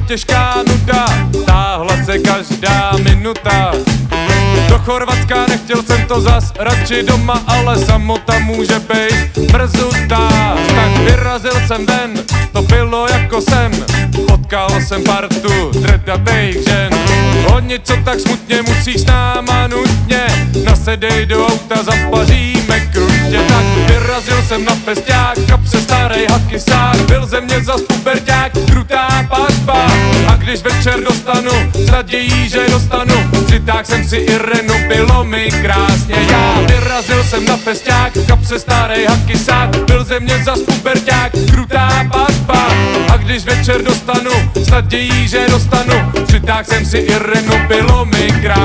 těžká nuda, táhla se každá minuta. Do Chorvatska nechtěl jsem to zas, radši doma, ale samota může být mrzutá. Tak vyrazil jsem ven, to bylo jako sen, potkal jsem partu dredatejch žen. Hodně co tak smutně, musíš s náma nutně, nasedej do auta, zapaříme krutě. Tak vyrazil jsem na festiák, v kapse starej hakysák, byl ze mě zas puberťák, krutá pařba. A když večer dostanu, s nadějí, že dostanu, přitáhl jsem si Irenu, bylo mi krásně. Já vyrazil jsem na festiák, v kapse starej hakysák, byl ze mě zas puberťák, krutá pařba. A když večer dostanu, s nadějí, že dostanu, přitáhl jsem si Irenu, bylo mi krásně.